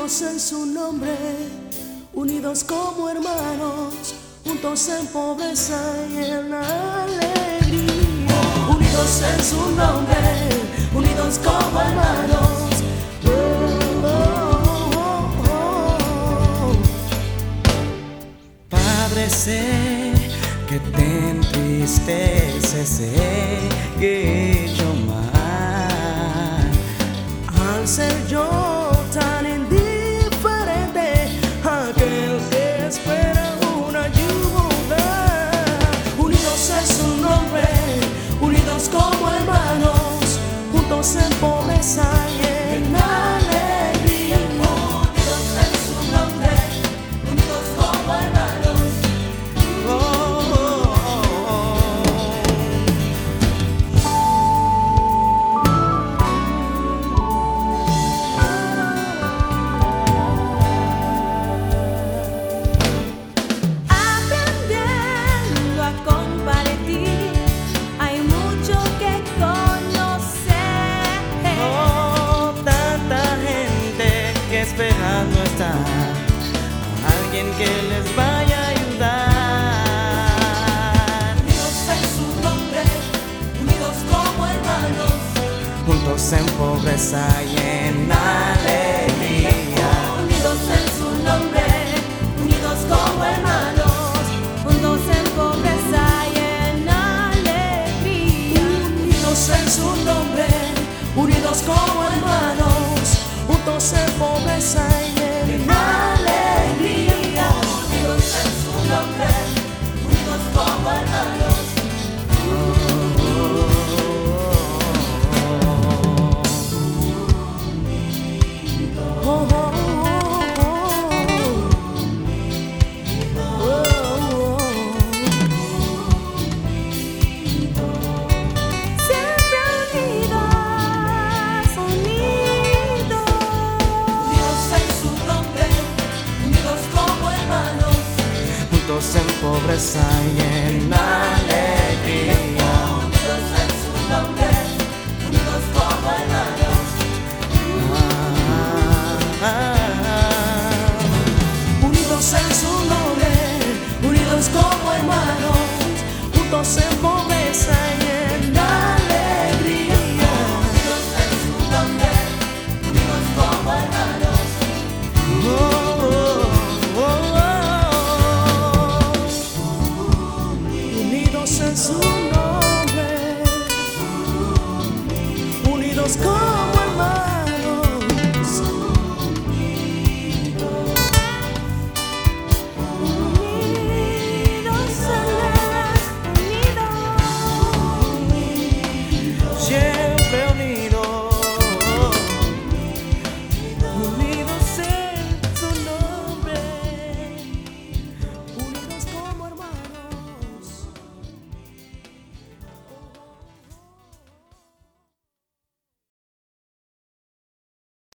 unidos en su nombre, unidos como hermanos, juntos en pobreza y en alegría. Unidos en su nombre, unidos como hermanos. Padre, sé que te entristece, sé que he hecho mal al ser yo tan indiferente a aquel que espera una ayuda. Unidos en su nombre, unidos como hermanos, juntos en pobreza y en alegría. Unidos en su nombre, unidos como hermanos. Aprendiendo a compartir, hay mucho que conocer. Oh, tanta gente que esperando está a alguien que les vaya a ayudar. Unidos en su nombre, unidos como hermanos. Juntos en pobreza y en alegría. Unidos en su nombre, unidos como hermanos. Juntos en pobreza y en alegría. Unidos en su nombre, unidos como hermanos. Juntos en pobreza y en alegría. Unidos en su nombre, unidos como hermanos. Oh, oh, oh, Siempre unidos, unidos. Unidos en su nombre, unidos como hermanos. Juntos en pobreza y en alegría.